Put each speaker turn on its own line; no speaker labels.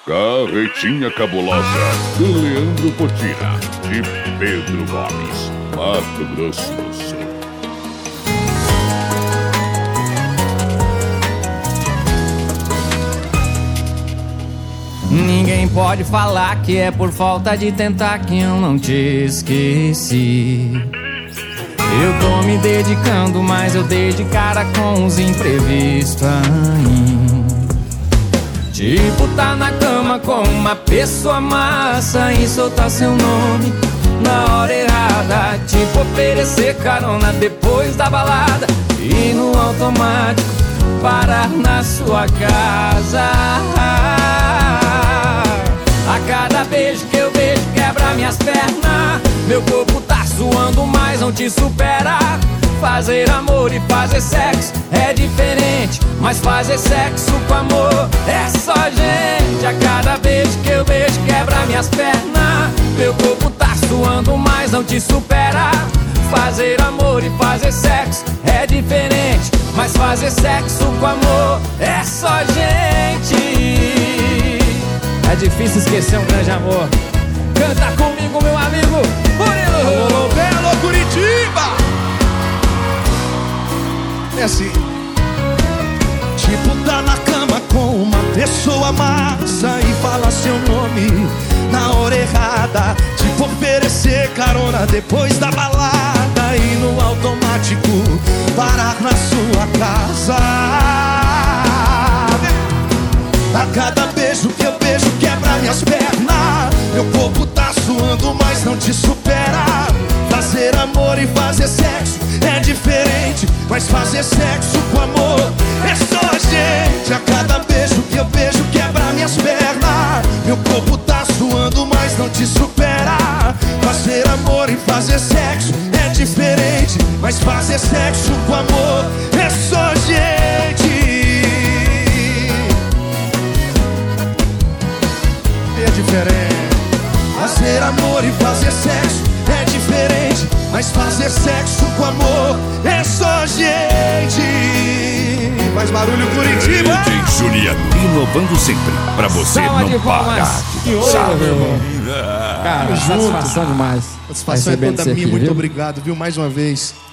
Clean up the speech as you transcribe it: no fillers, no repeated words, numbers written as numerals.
Carretinha Cabulosa, de Leandro Potira e Pedro Gomes, Mato Grosso do Sul.
Ninguém pode falar que é por falta de tentar que eu não te esqueci. Eu tô me dedicando, mas eu dei de cara com os imprevistos aí. Tipo, tá na cama com uma pessoa massa e soltar seu nome na hora errada. Tipo, oferecer carona depois da balada e no automático parar na sua casa. A cada beijo que eu vejo quebra minhas pernas. Meu corpo tá suando, mas não te supera. Fazer amor e fazer sexo é diferente, mas fazer sexo com amor é só gente. A cada beijo que eu vejo quebra minhas pernas. Meu corpo tá suando, mas não te supera. Fazer amor e fazer sexo é diferente, mas fazer sexo com amor é só gente. É difícil esquecer um grande amor. Canta comigo, meu amigo Murilo.
Alô, Belo Curitiba. É assim. Tipo, tá na cama com uma pessoa massa e fala seu nome na hora errada. Tipo, oferecer carona depois da balada e no automático parar na sua casa. A cada beijo que eu beijo quebra minhas pernas. Meu corpo tá suando, mas não te supera. Fazer amor e fazer sexo é diferente, mas fazer sexo com amor é só gente. A cada beijo que eu beijo quebra minhas pernas. Meu corpo tá suando, mas não te supera. Fazer amor e fazer sexo é diferente, mas fazer sexo com amor é só gente. É diferente. Fazer amor e fazer sexo é diferente, mas fazer sexo com amor é só gente. Mais barulho, Curitiba.
DJ Juliano, inovando sempre, pra você não parar.
Cara, satisfação demais.
Satisfação é toda minha, muito obrigado, viu, mais uma vez.